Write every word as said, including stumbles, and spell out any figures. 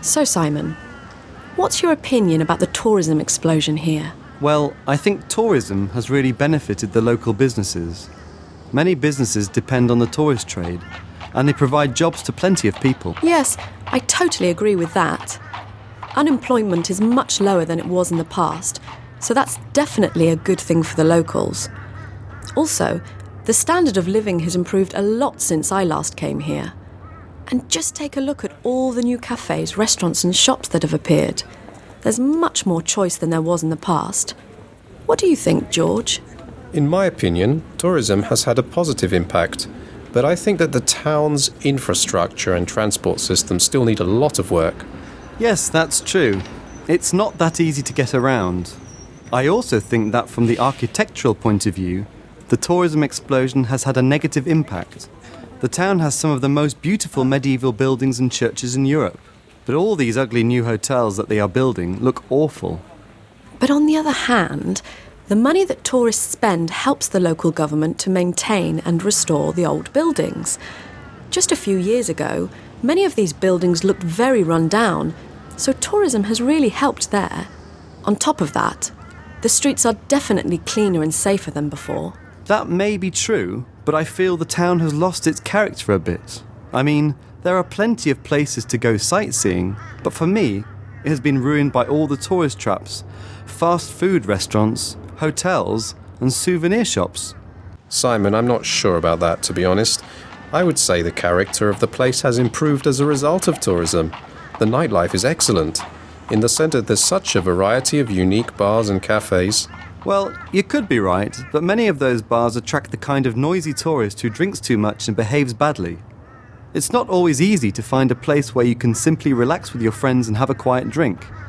So, Simon, what's your opinion about the tourism explosion here? Well, I think tourism has really benefited the local businesses. Many businesses depend on the tourist trade, and they provide jobs to plenty of people. Yes, I totally agree with that. Unemployment is much lower than it was in the past, so that's definitely a good thing for the locals. Also, the standard of living has improved a lot since I last came here. And just take a look at all the new cafes, restaurants and shops that have appeared. There's much more choice than there was in the past. What do you think, George? In my opinion, tourism has had a positive impact, but I think that the town's infrastructure and transport system still need a lot of work. Yes, that's true. It's not that easy to get around. I also think that from the architectural point of view, the tourism explosion has had a negative impact. The town has some of the most beautiful medieval buildings and churches in Europe, but all these ugly new hotels that they are building look awful. But on the other hand, the money that tourists spend helps the local government to maintain and restore the old buildings. Just a few years ago, many of these buildings looked very run down, so tourism has really helped there. On top of that, the streets are definitely cleaner and safer than before. That may be true, but I feel the town has lost its character a bit. I mean, there are plenty of places to go sightseeing, but for me, it has been ruined by all the tourist traps, fast food restaurants, hotels, and souvenir shops. Simon, I'm not sure about that, to be honest. I would say the character of the place has improved as a result of tourism. The nightlife is excellent. In the centre, there's such a variety of unique bars and cafes. Well, you could be right, but many of those bars attract the kind of noisy tourist who drinks too much and behaves badly. It's not always easy to find a place where you can simply relax with your friends and have a quiet drink.